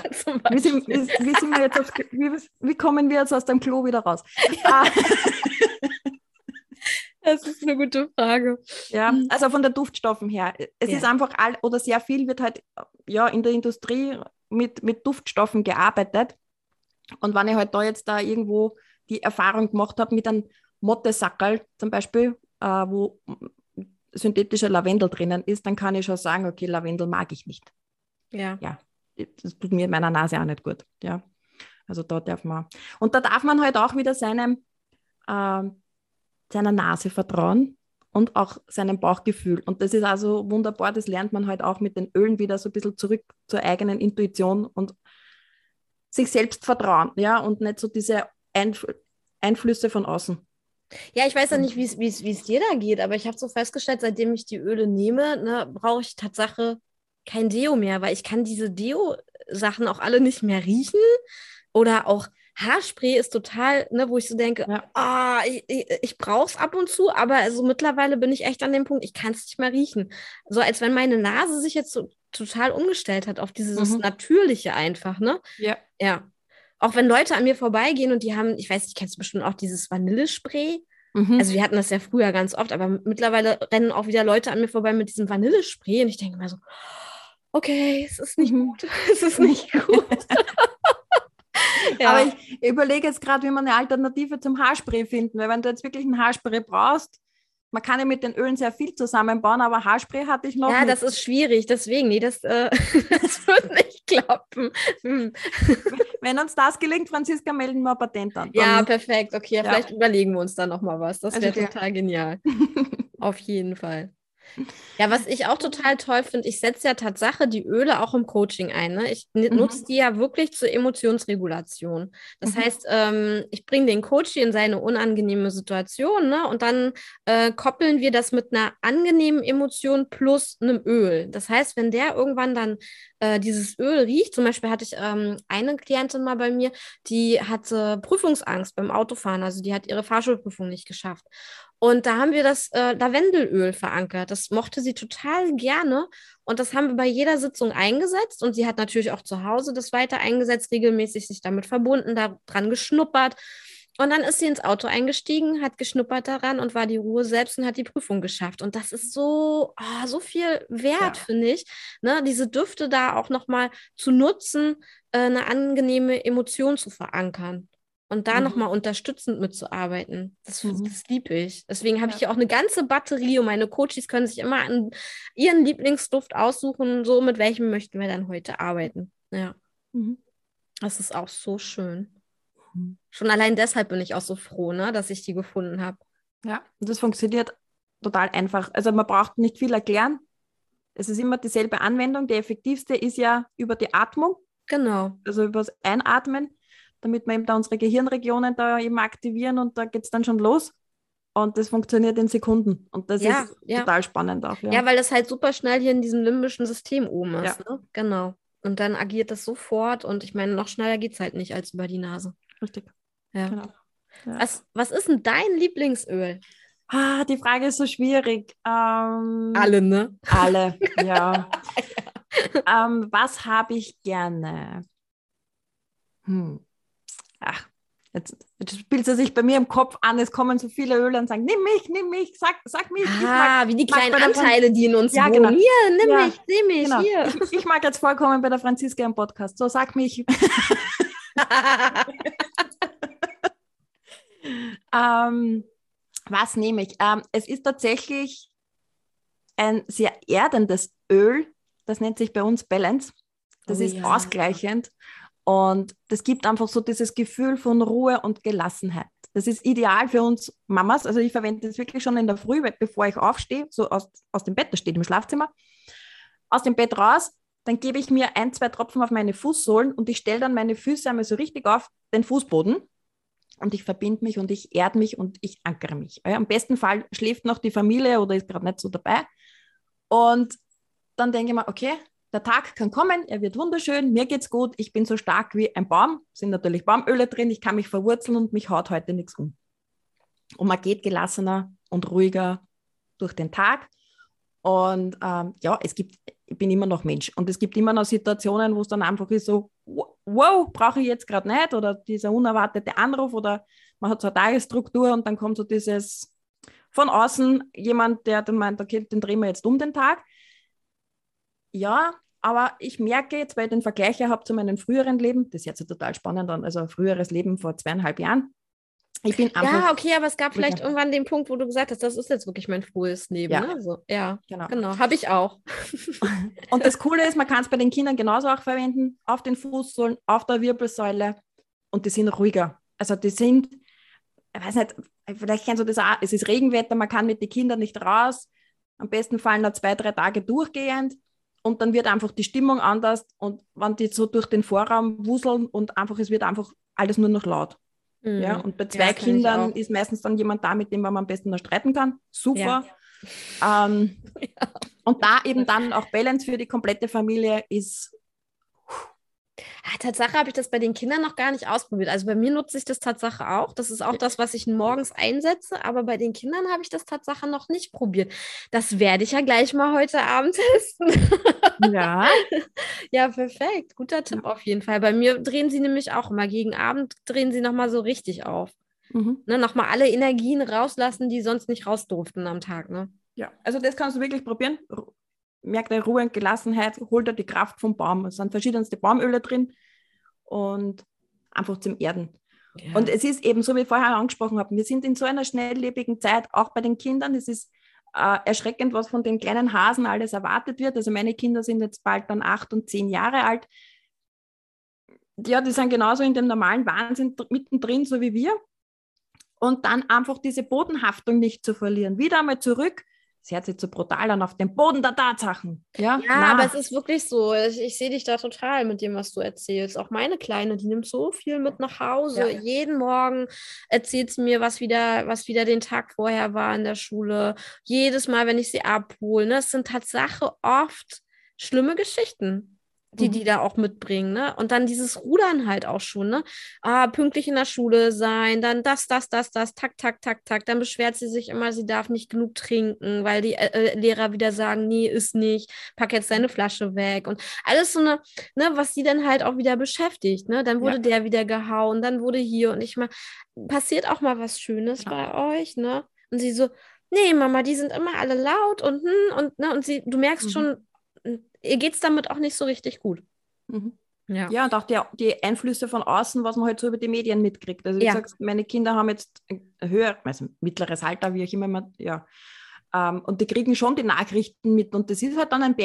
B: Wie kommen wir jetzt aus dem Klo wieder raus?
A: Das ist eine gute Frage.
B: Ja, also von den Duftstoffen her. Es ist einfach sehr viel wird halt in der Industrie mit Duftstoffen gearbeitet. Und wenn ich halt da irgendwo die Erfahrung gemacht habe mit einem Mottesackerl zum Beispiel, wo synthetischer Lavendel drinnen ist, dann kann ich schon sagen, okay, Lavendel mag ich nicht. Ja. Das tut mir in meiner Nase auch nicht gut. Ja. Also da darf man. Und da darf man halt auch wieder seiner Nase vertrauen und auch seinem Bauchgefühl. Und das ist also wunderbar, das lernt man halt auch mit den Ölen wieder so ein bisschen zurück zur eigenen Intuition und sich selbst vertrauen, ja, und nicht so diese Einflüsse von außen.
A: Ja, ich weiß ja nicht, wie es dir da geht, aber ich habe so festgestellt, seitdem ich die Öle nehme, ne, brauche ich Tatsache kein Deo mehr, weil ich kann diese Deo-Sachen auch alle nicht mehr riechen oder auch Haarspray ist total, ne, wo ich so denke, ich brauche es ab und zu, aber also mittlerweile bin ich echt an dem Punkt, ich kann es nicht mehr riechen. So als wenn meine Nase sich jetzt so total umgestellt hat auf dieses Natürliche einfach, ne? Ja. Ja. Auch wenn Leute an mir vorbeigehen und die haben, ich weiß nicht, kennst du bestimmt auch dieses Vanillespray? Also wir hatten das ja früher ganz oft, aber mittlerweile rennen auch wieder Leute an mir vorbei mit diesem Vanillespray und ich denke mir so, okay, es ist nicht gut. Es ist nicht gut.
B: Ja. Aber ich überlege jetzt gerade, wie man eine Alternative zum Haarspray finden, weil wenn du jetzt wirklich ein Haarspray brauchst, man kann ja mit den Ölen sehr viel zusammenbauen, aber Haarspray hatte ich noch nicht.
A: Ja, das ist schwierig, deswegen, das wird nicht klappen.
B: Wenn uns das gelingt, Franziska, melden wir ein Patent an.
A: Ja, perfekt, okay, vielleicht überlegen wir uns da nochmal was, das wäre total genial. Auf jeden Fall. Ja, was ich auch total toll finde, ich setze ja Tatsache die Öle auch im Coaching ein. Ne? Ich nutze
B: Mhm.
A: die ja wirklich zur Emotionsregulation. Das
B: Mhm.
A: heißt, ich bringe den Coach in seine unangenehme Situation, ne? Und dann koppeln wir das mit einer angenehmen Emotion plus einem Öl. Das heißt, wenn der irgendwann dann dieses Öl riecht, zum Beispiel hatte ich eine Klientin mal bei mir, die hatte Prüfungsangst beim Autofahren, also die hat ihre Fahrschulprüfung nicht geschafft. Und da haben wir das Lavendelöl verankert. Das mochte sie total gerne. Und das haben wir bei jeder Sitzung eingesetzt. Und sie hat natürlich auch zu Hause das weiter eingesetzt, regelmäßig sich damit verbunden, daran geschnuppert. Und dann ist sie ins Auto eingestiegen, hat geschnuppert daran und war die Ruhe selbst und hat die Prüfung geschafft. Und das ist so viel wert,
B: Ja.
A: finde ich, ne? Diese Düfte da auch nochmal zu nutzen, eine angenehme Emotion zu verankern. Und da
B: Mhm.
A: nochmal unterstützend mitzuarbeiten.
B: Mhm.
A: Das liebe ich. Deswegen habe ich
B: Ja.
A: hier auch eine ganze Batterie und meine Coaches können sich immer an ihren Lieblingsduft aussuchen, so mit welchem möchten wir dann heute arbeiten. Ja,
B: Mhm.
A: das ist auch so schön.
B: Mhm.
A: Schon allein deshalb bin ich auch so froh, ne, dass ich die gefunden habe.
B: Ja, und das funktioniert total einfach. Also man braucht nicht viel erklären. Es ist immer dieselbe Anwendung. Die effektivste ist ja über die Atmung,
A: Genau.
B: also über das Einatmen, damit wir eben da unsere Gehirnregionen da eben aktivieren und da geht es dann schon los. Und das funktioniert in Sekunden. Und das
A: Ja,
B: ist
A: ja.
B: total spannend auch, ja.
A: Ja, weil das halt super schnell hier in diesem limbischen System oben
B: Ja,
A: ist, ne? Genau. Und dann agiert das sofort und ich meine, noch schneller geht es halt nicht als über die Nase.
B: richtig.
A: Ja.
B: Genau. Ja.
A: Was ist denn dein Lieblingsöl?
B: Die Frage ist so schwierig.
A: Alle, ne?
B: Alle, ja. Was habe ich gerne? Hm. Ach, jetzt spielt sie sich bei mir im Kopf an, es kommen so viele Öle und sagen, nimm mich, sag mich.
A: Wie die
B: Mag
A: kleinen
B: bei der
A: Anteile, die in uns
B: Ja, genau.
A: wohnen. Hier, nimm
B: Ja,
A: mich, seh mich,
B: genau.
A: hier.
B: Ich mag jetzt vorkommen bei der Franziska im Podcast. So, sag mich. ähm, Was nehme ich? Es ist tatsächlich ein sehr erdendes Öl. Das nennt sich bei uns Balance. Das
A: Oh
B: ist
A: ja.
B: ausgleichend und das gibt einfach so dieses Gefühl von Ruhe und Gelassenheit. Das ist ideal für uns Mamas. Also ich verwende das wirklich schon in der Früh, bevor ich aufstehe, so aus dem Bett, das steht im Schlafzimmer, aus dem Bett raus, dann gebe ich mir 1, 2 Tropfen auf meine Fußsohlen und ich stelle dann meine Füße einmal so richtig auf den Fußboden und ich verbinde mich und ich erde mich und ich ankere mich. Ja, am besten Fall schläft noch die Familie oder ist gerade nicht so dabei. Und dann denke ich mir, okay, der Tag kann kommen, er wird wunderschön, mir geht's gut, ich bin so stark wie ein Baum, sind natürlich Baumöle drin, ich kann mich verwurzeln und mich haut heute nichts um. Und man geht gelassener und ruhiger durch den Tag. Und ja, ich bin immer noch Mensch. Und es gibt immer noch Situationen, wo es dann einfach ist so, wow, brauche ich jetzt gerade nicht. Oder dieser unerwartete Anruf oder man hat so eine Tagesstruktur und dann kommt so dieses von außen jemand, der dann meint, okay, den drehen wir jetzt um den Tag. Ja, aber ich merke jetzt, weil ich den Vergleich ja habe zu meinem früheren Leben, das ist jetzt total spannend an, also ein früheres Leben vor 2,5 Jahren. Ich bin
A: Ja,
B: einfach,
A: okay, aber es gab vielleicht
B: ruhiger.
A: irgendwann den Punkt, wo du gesagt hast, das ist jetzt wirklich mein frühes Leben,
B: Ja,
A: ne? So, ja,
B: genau.
A: genau, habe ich auch.
B: Und das Coole ist, man kann es bei den Kindern genauso auch verwenden, auf den Fußsohlen, auf der Wirbelsäule und die sind ruhiger. Also die sind, ich weiß nicht, vielleicht kennst du das auch, es ist Regenwetter, man kann mit den Kindern nicht raus, am besten Fall noch 2, 3 Tage durchgehend und dann wird einfach die Stimmung anders und wenn die so durch den Vorraum wuseln und einfach, es wird einfach alles nur noch laut. Ja, und bei
A: Ja,
B: zwei
A: kenne ich
B: Kindern
A: auch.
B: ist meistens dann jemand da, mit dem man am besten noch streiten kann.
A: Ja.
B: Super. Und da eben dann auch Balance für die komplette Familie ist,
A: Tatsache habe ich das bei den Kindern noch gar nicht ausprobiert. Also bei mir nutze ich das Tatsache auch. Das ist auch das, was ich morgens einsetze. Aber bei den Kindern habe ich das Tatsache noch nicht probiert. Das werde ich ja gleich mal heute Abend testen.
B: ja,
A: Ja, perfekt. Guter Tipp auf jeden Fall. Bei mir drehen sie nämlich auch immer gegen Abend, drehen sie nochmal so richtig auf.
B: mhm.
A: Ne, nochmal alle Energien rauslassen, die sonst nicht raus durften am Tag. Ne?
B: Ja, also das kannst du wirklich probieren. Merk dir Ruhe und Gelassenheit, hol dir die Kraft vom Baum. Es sind verschiedenste Baumöle drin und einfach zum Erden. Und
A: Ja.
B: es ist eben so, wie ich vorher angesprochen habe, wir sind in so einer schnelllebigen Zeit, auch bei den Kindern. Es ist erschreckend, was von den kleinen Hasen alles erwartet wird. Also meine Kinder sind jetzt bald dann 8 und 10 Jahre alt. Ja, die sind genauso in dem normalen Wahnsinn mittendrin, so wie wir. Und dann einfach diese Bodenhaftung nicht zu verlieren. Wieder einmal zurück das hört sich so brutal an, auf den Boden der Tatsachen. Ja,
A: Ja, aber es ist wirklich so. Ich sehe dich da total mit dem, was du erzählst. Auch meine Kleine, die nimmt so viel mit nach Hause.
B: Ja.
A: Jeden Morgen erzählt sie mir, was wieder den Tag vorher war in der Schule. Jedes Mal, wenn ich sie abhole. Ne? Es sind Tatsache oft schlimme Geschichten, die da auch mitbringen, ne? Und dann dieses Rudern halt auch schon, ne? Pünktlich in der Schule sein, dann das, tak, tak, tak, tak. Dann beschwert sie sich immer, sie darf nicht genug trinken, weil die Lehrer wieder sagen, nee, ist nicht, pack jetzt deine Flasche weg. Und alles so eine, ne, was sie dann halt auch wieder beschäftigt, ne? Dann wurde der wieder gehauen, dann wurde hier und ich mal, passiert auch mal was Schönes bei euch, ne? Und sie so, nee, Mama, die sind immer alle laut und sie, du merkst schon, ihr geht es damit auch nicht so richtig gut. Ja.
B: Ja, und auch die Einflüsse von außen, was man halt so über die Medien mitkriegt. Also wie gesagt, meine Kinder haben jetzt also mittleres Alter, wie ich immer, ja. Und die kriegen schon die Nachrichten mit. Und das ist halt dann ein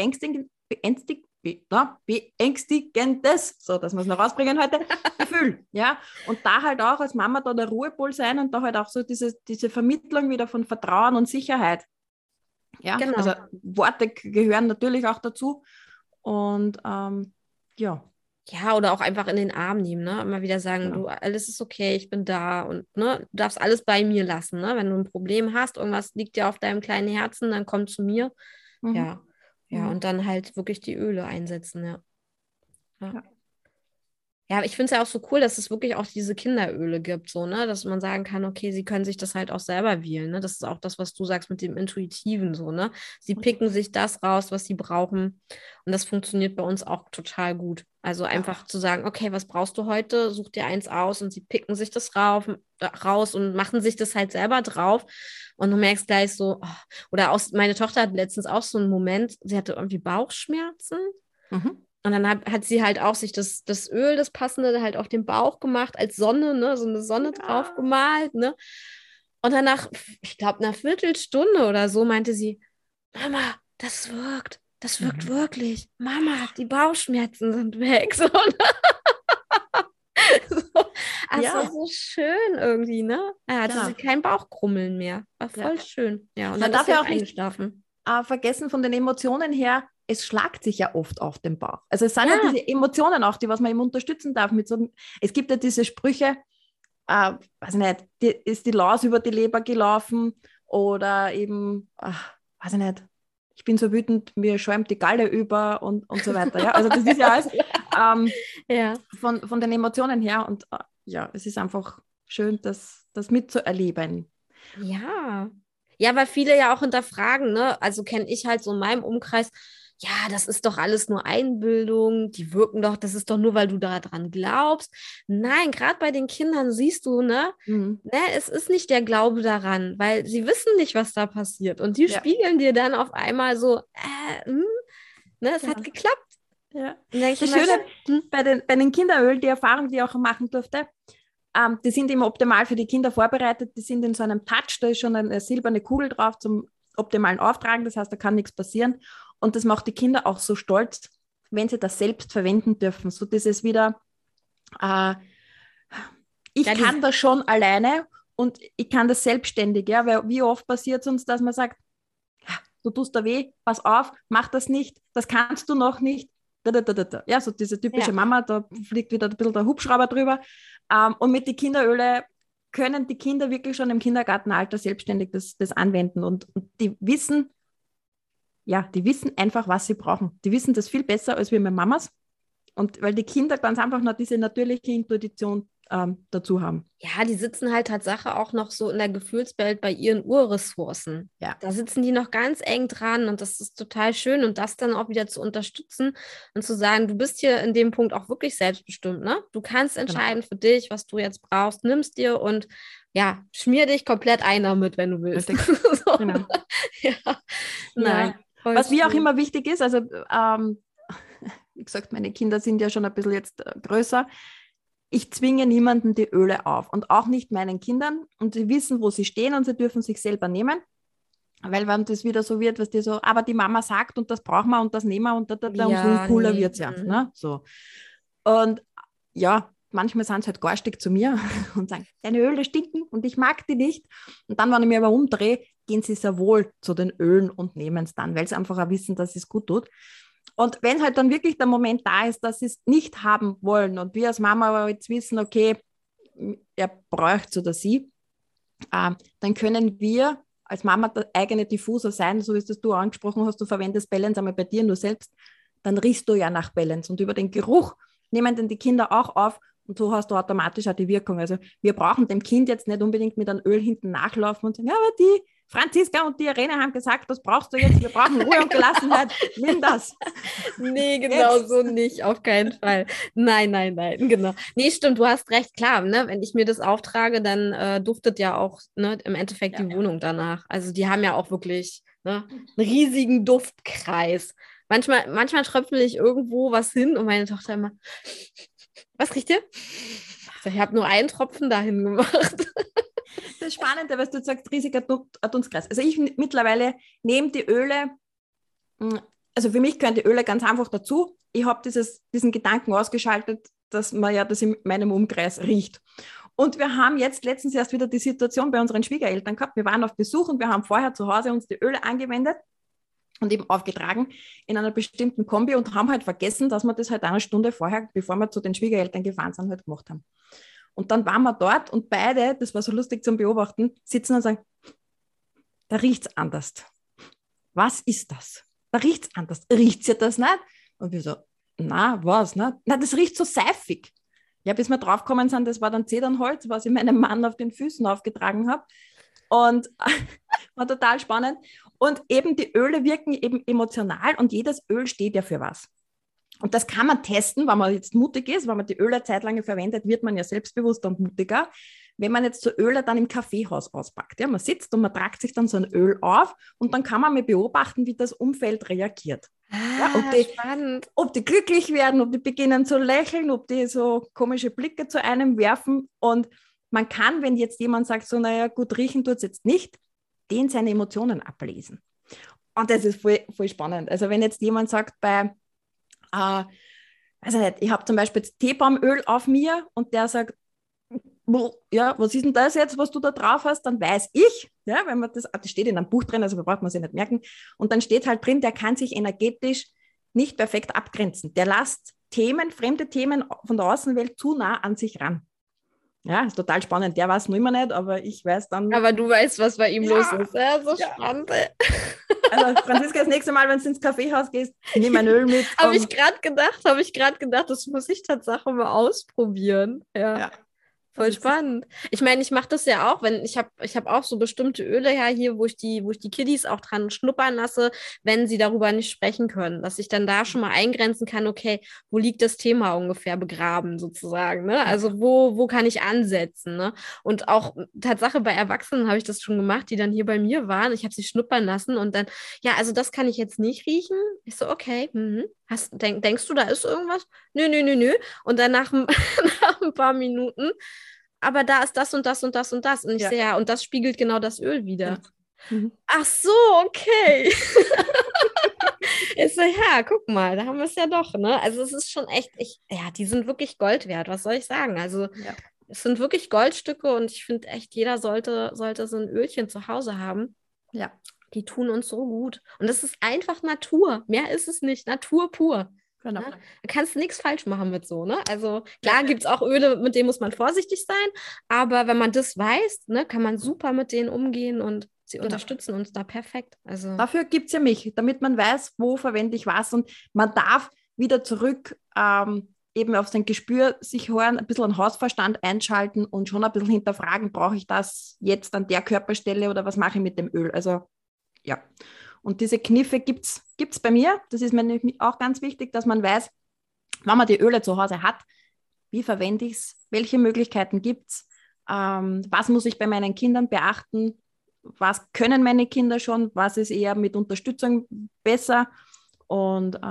B: beängstigendes, so dass wir es noch rausbringen heute, Gefühl. Ja? Und da halt auch als Mama da der Ruhepol sein und da halt auch so diese Vermittlung wieder von Vertrauen und Sicherheit. Ja,
A: genau.
B: Also Worte gehören natürlich auch dazu. Und ja.
A: Ja, oder auch einfach in den Arm nehmen, ne? Immer wieder sagen, du, alles ist okay, ich bin da und ne, du darfst alles bei mir lassen, ne? Wenn du ein Problem hast, irgendwas liegt dir auf deinem kleinen Herzen, dann komm zu mir. Ja, und dann halt wirklich die Öle einsetzen, ja. Ja, ich finde es ja auch so cool, dass es wirklich auch diese Kinderöle gibt, so, ne, dass man sagen kann, okay, sie können sich das halt auch selber wählen, ne? Das ist auch das, was du sagst mit dem Intuitiven, so, ne? Sie picken sich das raus, was sie brauchen. Und das funktioniert bei uns auch total gut. Also einfach zu sagen, okay, was brauchst du heute? Such dir eins aus und sie picken sich das raus und machen sich das halt selber drauf. Und du merkst gleich so, oder meine Tochter hat letztens auch so einen Moment, sie hatte irgendwie Bauchschmerzen. Und dann hat sie halt auch sich das Öl, das Passende, halt auf den Bauch gemacht, als Sonne, ne, so eine Sonne drauf gemalt, ne. Und dann ich glaube, einer Viertelstunde oder so meinte sie, Mama, das wirkt wirklich. Mama, die Bauchschmerzen sind weg. So, ne? Also so schön irgendwie, ne? Er hatte sie kein Bauchkrummeln mehr. War voll schön. Ja, und dann ist er auch eingeschlafen.
B: Vergessen von den Emotionen her, es schlagt sich ja oft auf den Bauch. Also es sind ja diese Emotionen auch, die was man ihm unterstützen darf. Es gibt ja diese Sprüche, weiß ich nicht, ist die Laus über die Leber gelaufen oder eben, weiß ich nicht, ich bin so wütend, mir schäumt die Galle über und so weiter. Ja? Also das ist ja alles von den Emotionen her und es ist einfach schön, das mitzuerleben.
A: Ja, weil viele ja auch hinterfragen, ne? Also kenne ich halt so in meinem Umkreis, ja, das ist doch alles nur Einbildung, die wirken doch, das ist doch nur, weil du daran glaubst. Nein, gerade bei den Kindern siehst du, ne, es ist nicht der Glaube daran, weil sie wissen nicht, was da passiert. Und die spiegeln dir dann auf einmal so, es hat geklappt.
B: Ja. Das Schöne bei den Kinderölen, die Erfahrung, die ich auch machen durfte, die sind immer optimal für die Kinder vorbereitet. Die sind in so einem Touch, da ist schon eine silberne Kugel drauf zum optimalen Auftragen. Das heißt, da kann nichts passieren. Und das macht die Kinder auch so stolz, wenn sie das selbst verwenden dürfen. So dieses wieder, ich kann das schon alleine und ich kann das selbstständig. Ja? Weil wie oft passiert es uns, dass man sagt, du tust da weh, pass auf, mach das nicht, das kannst du noch nicht. Ja, so diese typische Mama, da fliegt wieder ein bisschen der Hubschrauber drüber. Und mit den Kinderöle können die Kinder wirklich schon im Kindergartenalter selbstständig das anwenden. Und die wissen einfach, was sie brauchen. Die wissen das viel besser als wir mit Mamas. Und weil die Kinder ganz einfach noch diese natürliche Intuition dazu haben.
A: Ja, die sitzen halt Tatsache auch noch so in der Gefühlswelt bei ihren Urressourcen.
B: Ja.
A: Da sitzen die noch ganz eng dran und das ist total schön und das dann auch wieder zu unterstützen und zu sagen, du bist hier in dem Punkt auch wirklich selbstbestimmt, ne? Du kannst entscheiden für dich, was du jetzt brauchst, nimmst dir und ja, schmier dich komplett ein damit, wenn du willst. So.
B: Genau.
A: Nein.
B: Was mir auch immer wichtig ist, also wie gesagt, meine Kinder sind ja schon ein bisschen jetzt größer. Ich zwinge niemanden die Öle auf und auch nicht meinen Kindern. Und sie wissen, wo sie stehen und sie dürfen sich selber nehmen. Weil wenn das wieder so wird, was die so, aber die Mama sagt und das brauchen wir und das nehmen wir und umso cooler wird es ja. Ne? So. Und ja, manchmal sind sie halt garstig zu mir und sagen, deine Öle stinken und ich mag die nicht. Und dann, wenn ich mich aber umdrehe, gehen sie sehr wohl zu den Ölen und nehmen es dann, weil sie einfach auch wissen, dass es gut tut. Und wenn halt dann wirklich der Moment da ist, dass sie es nicht haben wollen und wir als Mama aber jetzt wissen, okay, er bräuchte es oder sie, dann können wir als Mama der eigene Diffuser sein, so wie es das du angesprochen hast, du verwendest Balance einmal bei dir nur selbst, dann riechst du ja nach Balance und über den Geruch nehmen dann die Kinder auch auf und so hast du automatisch auch die Wirkung. Also wir brauchen dem Kind jetzt nicht unbedingt mit einem Öl hinten nachlaufen und sagen, ja, aber die Franziska und die Irene haben gesagt, das brauchst du jetzt, wir brauchen Ruhe und Gelassenheit, nimm das.
A: Nee, genau
B: Jetzt.
A: so nicht, auf keinen Fall. Nein, genau. Nee, stimmt, du hast recht, klar, ne? Wenn ich mir das auftrage, dann duftet ja auch, ne, im Endeffekt die Wohnung danach. Also die haben ja auch wirklich, ne, einen riesigen Duftkreis. Manchmal tröpfle ich irgendwo was hin und meine Tochter immer, was riecht ihr? Also, ich habe nur einen Tropfen dahin gemacht.
B: Das Spannende, was du sagst, riesiger Dunstkreis. Also ich mittlerweile nehme die Öle, also für mich gehören die Öle ganz einfach dazu. Ich habe diesen Gedanken ausgeschaltet, dass man ja das in meinem Umkreis riecht. Und wir haben jetzt letztens erst wieder die Situation bei unseren Schwiegereltern gehabt. Wir waren auf Besuch und wir haben vorher zu Hause uns die Öle angewendet und eben aufgetragen in einer bestimmten Kombi und haben halt vergessen, dass wir das halt eine Stunde vorher, bevor wir zu den Schwiegereltern gefahren sind, halt gemacht haben. Und dann waren wir dort und beide, das war so lustig zum Beobachten, sitzen und sagen, da riecht es anders. Was ist das? Da riecht es anders. Riecht ihr das nicht? Und wir so, na, was? Ne? Na, das riecht so seifig. Ja, bis wir draufgekommen sind, das war dann Zedernholz, was ich meinem Mann auf den Füßen aufgetragen habe. Und war total spannend. Und eben die Öle wirken eben emotional und jedes Öl steht ja für was. Und das kann man testen, wenn man jetzt mutig ist, wenn man die Öle zeitlang verwendet, wird man ja selbstbewusster und mutiger. Wenn man jetzt so Öle dann im Kaffeehaus auspackt, ja, man sitzt und man tragt sich dann so ein Öl auf und dann kann man mal beobachten, wie das Umfeld reagiert.
A: Spannend.
B: Ob die glücklich werden, ob die beginnen zu lächeln, ob die so komische Blicke zu einem werfen. Und man kann, wenn jetzt jemand sagt, so, naja, gut, riechen tut es jetzt nicht, den seine Emotionen ablesen. Und das ist voll, voll spannend. Also wenn jetzt jemand sagt, also nicht, ich habe zum Beispiel jetzt Teebaumöl auf mir und der sagt, ja, was ist denn das jetzt, was du da drauf hast, dann weiß ich, ja, wenn man das steht in einem Buch drin, also braucht man sich nicht merken, und dann steht halt drin, der kann sich energetisch nicht perfekt abgrenzen. Der lässt fremde Themen von der Außenwelt zu nah an sich ran. Ja, ist total spannend. Der weiß noch immer nicht, aber ich weiß dann.
A: Aber du weißt, was bei ihm los ist. Ja, so spannend.
B: Also Franziska, das nächste Mal, wenn du ins Kaffeehaus gehst, nimm ein Öl mit.
A: Habe ich gerade gedacht, das muss ich tatsächlich mal ausprobieren. Ja. Voll spannend. Ich meine, ich mache das ja auch, wenn ich hab auch so bestimmte Öle ja hier, wo ich die Kiddies auch dran schnuppern lasse, wenn sie darüber nicht sprechen können, dass ich dann da schon mal eingrenzen kann, okay, wo liegt das Thema ungefähr begraben sozusagen, ne? Also wo kann ich ansetzen, ne? Und auch Tatsache bei Erwachsenen habe ich das schon gemacht, die dann hier bei mir waren. Ich habe sie schnuppern lassen und dann, ja, also das kann ich jetzt nicht riechen. Ich so, okay, denkst du, da ist irgendwas? Nö. Und dann nach ein paar Minuten, aber da ist das und das und das und das. Und ich sehe, ja, und das spiegelt genau das Öl wieder. Ja. Ach so, okay. Ich so, ja, guck mal, da haben wir es ja doch, ne? Also es ist schon echt, die sind wirklich Gold wert, was soll ich sagen? Also es sind wirklich Goldstücke und ich finde echt, jeder sollte so ein Ölchen zu Hause haben.
B: Ja.
A: Die tun uns so gut. Und das ist einfach Natur. Mehr ist es nicht. Natur pur. Genau. Ne? Da kannst du nichts falsch machen mit so, ne? Also klar gibt es auch Öle, mit denen muss man vorsichtig sein, aber wenn man das weiß, ne, kann man super mit denen umgehen und sie unterstützen uns da perfekt. Also
B: dafür gibt es ja mich, damit man weiß, wo verwende ich was und man darf wieder zurück eben auf sein Gespür sich hören, ein bisschen an Hausverstand einschalten und schon ein bisschen hinterfragen, brauche ich das jetzt an der Körperstelle oder was mache ich mit dem Öl? Also ja. Und diese Kniffe gibt's bei mir. Das ist mir nämlich auch ganz wichtig, dass man weiß, wenn man die Öle zu Hause hat, wie verwende ich es, welche Möglichkeiten gibt es, was muss ich bei meinen Kindern beachten, was können meine Kinder schon, was ist eher mit Unterstützung besser. Und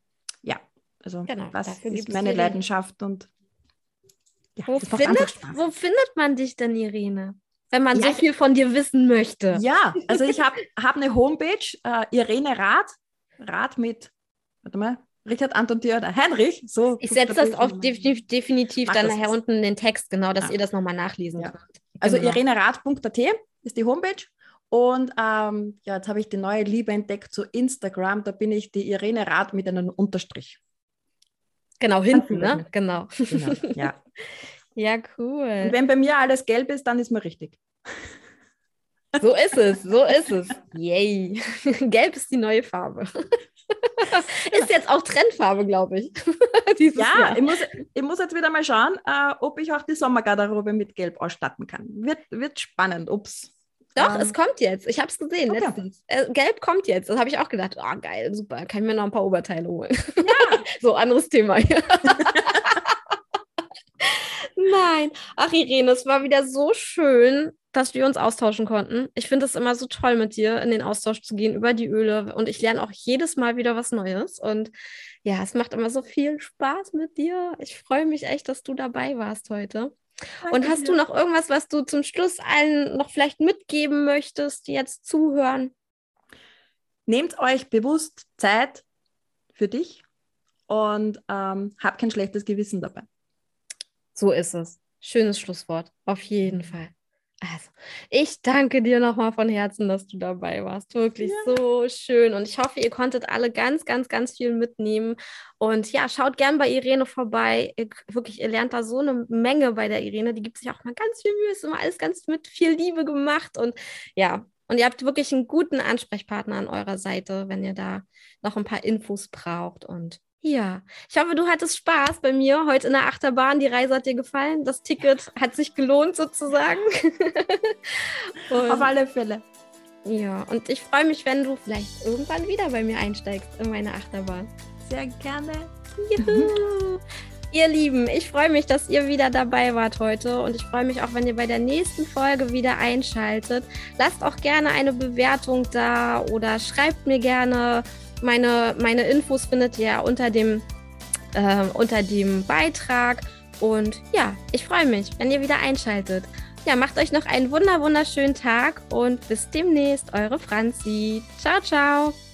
B: also das ist meine Leidenschaft. Und ja,
A: wo findet man dich denn, Irene? Wenn man so viel von dir wissen möchte.
B: Ja, also ich hab eine Homepage, Irene Rath mit, warte mal, Richard Anton Theodor Heinrich. So,
A: ich setze das auf definitiv dann nachher unten in den Text, genau, dass ihr das nochmal nachlesen könnt.
B: Also irenerath.at ist die Homepage Und ja, jetzt habe ich die neue Liebe entdeckt zu Instagram. Da bin ich die Irene Rath mit einem Unterstrich.
A: Genau, hinten, ne? Genau.
B: Genau, ja.
A: Ja, cool.
B: Und wenn bei mir alles gelb ist, dann ist mir richtig.
A: So ist es, so ist es. Yay. Gelb ist die neue Farbe. Ist jetzt auch Trendfarbe, glaube ich.
B: Ja, ich muss jetzt wieder mal schauen, ob ich auch die Sommergarderobe mit Gelb ausstatten kann. Wird spannend, ups.
A: Doch, es kommt jetzt. Ich habe es gesehen letztens. Gelb kommt jetzt. Das habe ich auch gedacht. Oh, geil, super. Kann ich mir noch ein paar Oberteile holen. Ja. So, anderes Thema hier. Nein. Ach, Irene, es war wieder so schön, dass wir uns austauschen konnten. Ich finde es immer so toll, mit dir in den Austausch zu gehen über die Öle. Und ich lerne auch jedes Mal wieder was Neues. Und ja, es macht immer so viel Spaß mit dir. Ich freue mich echt, dass du dabei warst heute. Danke und hast dir. Du noch irgendwas, was du zum Schluss allen noch vielleicht mitgeben möchtest, die jetzt zuhören?
B: Nehmt euch bewusst Zeit für dich und habt kein schlechtes Gewissen dabei.
A: So ist es. Schönes Schlusswort. Auf jeden Fall. Also, ich danke dir nochmal von Herzen, dass du dabei warst. Wirklich so schön. Und ich hoffe, ihr konntet alle ganz, ganz, ganz viel mitnehmen. Und ja, schaut gern bei Irene vorbei. Ihr lernt da so eine Menge bei der Irene. Die gibt sich auch mal ganz viel Mühe. Ist immer alles ganz mit viel Liebe gemacht. Und ja, und ihr habt wirklich einen guten Ansprechpartner an eurer Seite, wenn ihr da noch ein paar Infos braucht. Und ja, ich hoffe, du hattest Spaß bei mir heute in der Achterbahn. Die Reise hat dir gefallen. Das Ticket hat sich gelohnt sozusagen.
B: Auf alle Fälle.
A: Ja, und ich freue mich, wenn du vielleicht irgendwann wieder bei mir einsteigst in meine Achterbahn.
B: Sehr gerne.
A: Juhu. Ihr Lieben, ich freue mich, dass ihr wieder dabei wart heute und ich freue mich auch, wenn ihr bei der nächsten Folge wieder einschaltet. Lasst auch gerne eine Bewertung da oder schreibt mir gerne. Meine Infos findet ihr unter dem Beitrag. Und ja, ich freue mich, wenn ihr wieder einschaltet. Ja, macht euch noch einen wunderschönen Tag und bis demnächst, eure Franzi. Ciao, ciao.